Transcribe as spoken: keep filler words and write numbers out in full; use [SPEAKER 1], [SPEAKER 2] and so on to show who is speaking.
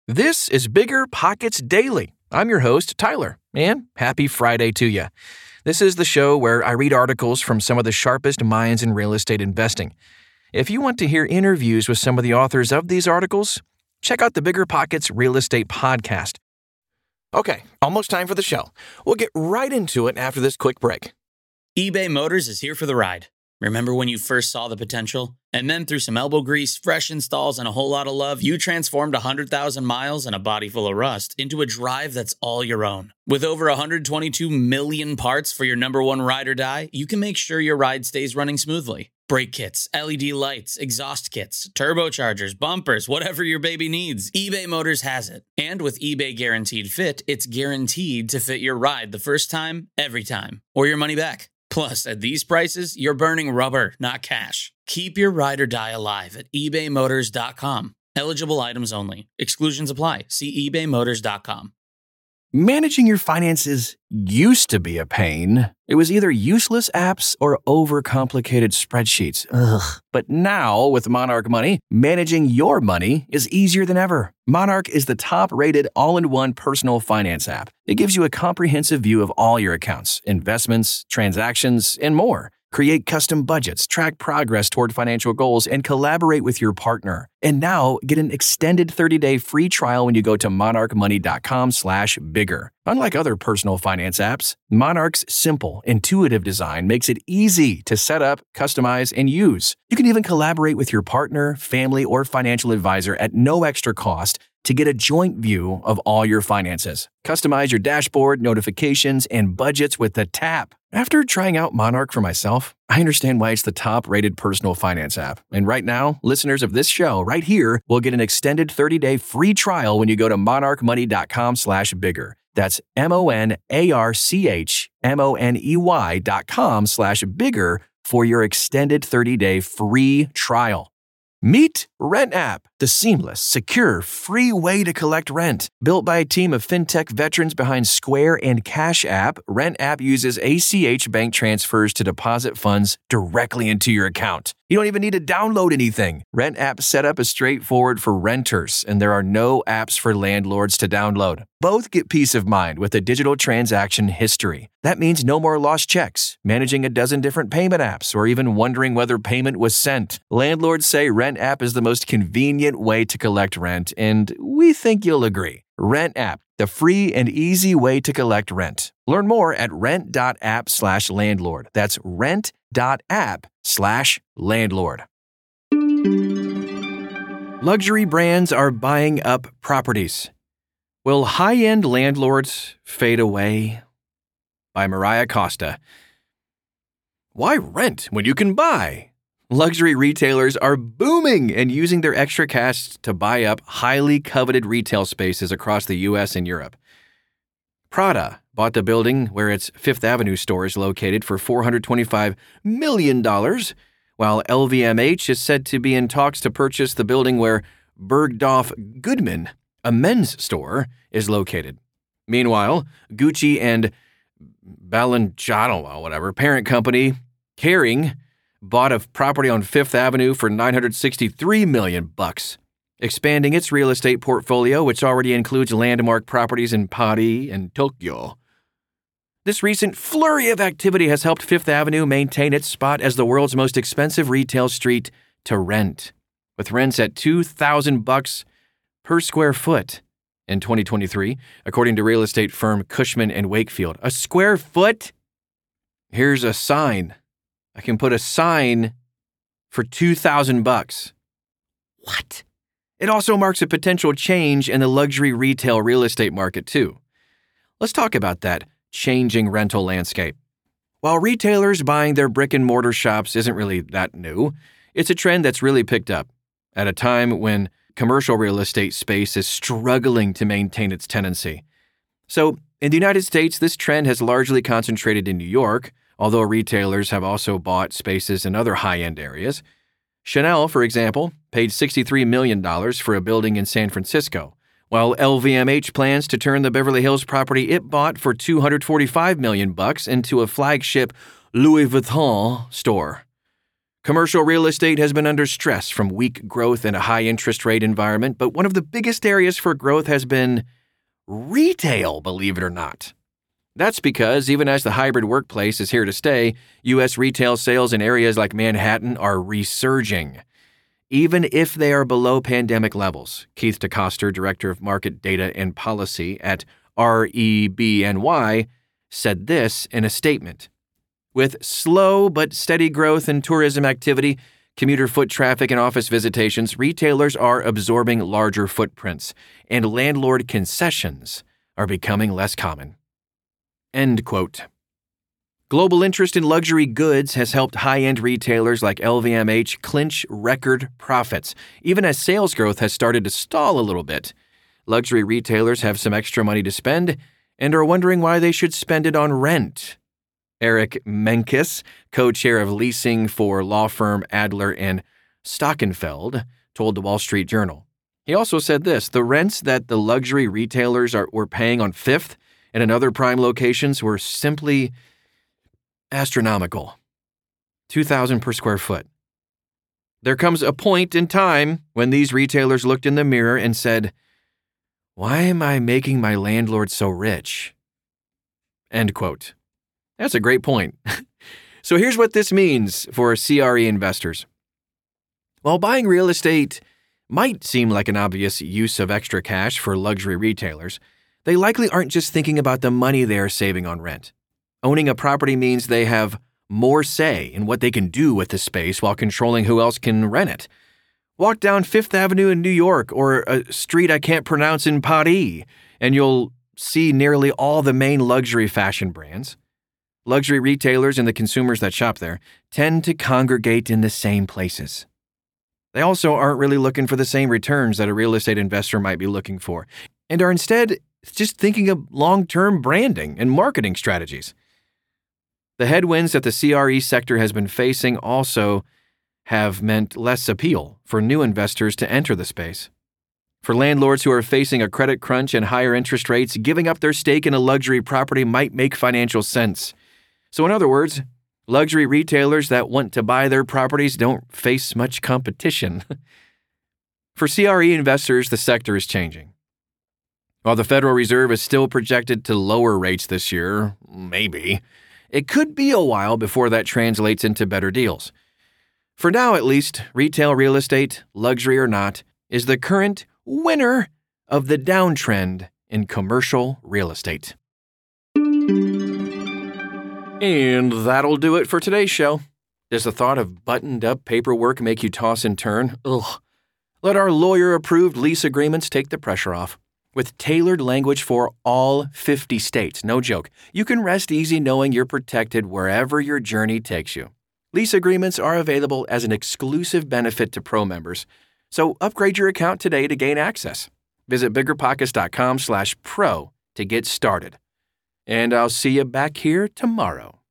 [SPEAKER 1] This is Bigger Pockets Daily. I'm your host, Tyler, and happy Friday to you. This is the show where I read articles from some of the sharpest minds in real estate investing. If you want to hear interviews with some of the authors of these articles, check out the Bigger Pockets Real Estate Podcast. Okay, almost time for the show. We'll get right into it after this quick break.
[SPEAKER 2] eBay Motors is here for the ride. Remember when you first saw the potential? And then through some elbow grease, fresh installs, and a whole lot of love, you transformed one hundred thousand miles and a body full of rust into a drive that's all your own. With over one hundred twenty-two million parts for your number one ride or die, you can make sure your ride stays running smoothly. Brake kits, L E D lights, exhaust kits, turbochargers, bumpers, whatever your baby needs, eBay Motors has it. And with eBay Guaranteed Fit, it's guaranteed to fit your ride the first time, every time, or your money back. Plus, at these prices, you're burning rubber, not cash. Keep your ride or die alive at ebay motors dot com. Eligible items only. Exclusions apply. See ebay motors dot com.
[SPEAKER 1] Managing your finances used to be a pain. It was either useless apps or overcomplicated spreadsheets. Ugh. But now, with Monarch Money, managing your money is easier than ever. Monarch is the top-rated all-in-one personal finance app. It gives you a comprehensive view of all your accounts, investments, transactions, and more. Create custom budgets, track progress toward financial goals, and collaborate with your partner. And now, get an extended thirty-day free trial when you go to monarch money dot com slash bigger. Unlike other personal finance apps, Monarch's simple, intuitive design makes it easy to set up, customize, and use. You can even collaborate with your partner, family, or financial advisor at no extra cost to get a joint view of all your finances. Customize your dashboard, notifications, and budgets with a tap. After trying out Monarch for myself, I understand why it's the top-rated personal finance app. And right now, listeners of this show right here will get an extended thirty-day free trial when you go to monarch money dot com slash bigger. That's M-O-N-A-R-C-H-M-O-N-E-Y dot com slash bigger for your extended thirty-day free trial. Meet RentApp, the seamless, secure, free way to collect rent. Built by a team of fintech veterans behind Square and Cash App, RentApp uses A C H bank transfers to deposit funds directly into your account. You don't even need to download anything. RentApp setup is straightforward for renters, and there are no apps for landlords to download. Both get peace of mind with a digital transaction history. That means no more lost checks, managing a dozen different payment apps, or even wondering whether payment was sent. Landlords say RentApp is the most convenient way to collect rent, and we think you'll agree. RentApp, the free and easy way to collect rent. Learn more at rent.app slash landlord. That's rent.app slash landlord. Luxury brands are buying up properties. Will high-end landlords fade away? By Mariah Costa. Why rent when you can buy? Luxury retailers are booming and using their extra cash to buy up highly coveted retail spaces across the U S and Europe. Prada bought the building where its Fifth Avenue store is located for four hundred twenty-five million dollars, while L V M H is said to be in talks to purchase the building where Bergdorf Goodman, a men's store, is located. Meanwhile, Gucci and Balenciaga, whatever, parent company, Kering, bought a property on Fifth Avenue for nine hundred sixty-three million bucks, expanding its real estate portfolio, which already includes landmark properties in Paris and Tokyo. This recent flurry of activity has helped Fifth Avenue maintain its spot as the world's most expensive retail street to rent, with rents at two thousand bucks per square foot in twenty twenty-three, according to real estate firm Cushman and Wakefield. A square foot? Here's a sign. I can put a sign for two thousand bucks. What? It also marks a potential change in the luxury retail real estate market, too. Let's talk about that changing rental landscape. While retailers buying their brick-and-mortar shops isn't really that new, it's a trend that's really picked up at a time when commercial real estate space is struggling to maintain its tenancy. So, in the United States, this trend has largely concentrated in New York, although retailers have also bought spaces in other high-end areas. Chanel, for example, paid sixty-three million dollars for a building in San Francisco, while L V M H plans to turn the Beverly Hills property it bought for two hundred forty-five million dollars bucks into a flagship Louis Vuitton store. Commercial real estate has been under stress from weak growth in a high interest rate environment, but one of the biggest areas for growth has been retail, believe it or not. That's because even as the hybrid workplace is here to stay, U S retail sales in areas like Manhattan are resurging, even if they are below pandemic levels. Keith DeCoster, Director of Market Data and Policy at R E B N Y, said this in a statement. With slow but steady growth in tourism activity, commuter foot traffic, and office visitations, retailers are absorbing larger footprints, and landlord concessions are becoming less common. End quote. Global interest in luxury goods has helped high-end retailers like L V M H clinch record profits, even as sales growth has started to stall a little bit. Luxury retailers have some extra money to spend and are wondering why they should spend it on rent. Eric Menkes, co-chair of leasing for law firm Adler and Stockenfeld, told the Wall Street Journal. He also said this: the rents that the luxury retailers are, were paying on Fifth and in other prime locations were simply astronomical. two thousand dollars per square foot. There comes a point in time when these retailers looked in the mirror and said, "Why am I making my landlord so rich?" End quote. That's a great point. So here's what this means for C R E investors. While buying real estate might seem like an obvious use of extra cash for luxury retailers, they likely aren't just thinking about the money they are saving on rent. Owning a property means they have more say in what they can do with the space while controlling who else can rent it. Walk down Fifth Avenue in New York or a street I can't pronounce in Paris, and you'll see nearly all the main luxury fashion brands. Luxury retailers and the consumers that shop there tend to congregate in the same places. They also aren't really looking for the same returns that a real estate investor might be looking for, and are instead just thinking of long-term branding and marketing strategies. The headwinds that the C R E sector has been facing also have meant less appeal for new investors to enter the space. For landlords who are facing a credit crunch and higher interest rates, giving up their stake in a luxury property might make financial sense. So in other words, luxury retailers that want to buy their properties don't face much competition. For C R E investors, the sector is changing. While the Federal Reserve is still projected to lower rates this year, maybe, it could be a while before that translates into better deals. For now, at least, retail real estate, luxury or not, is the current winner of the downtrend in commercial real estate. And that'll do it for today's show. Does the thought of buttoned-up paperwork make you toss and turn? Ugh. Let our lawyer-approved lease agreements take the pressure off. With tailored language for all fifty states, no joke, you can rest easy knowing you're protected wherever your journey takes you. Lease agreements are available as an exclusive benefit to Pro members, so upgrade your account today to gain access. Visit biggerpockets.com slash pro to get started. And I'll see you back here tomorrow.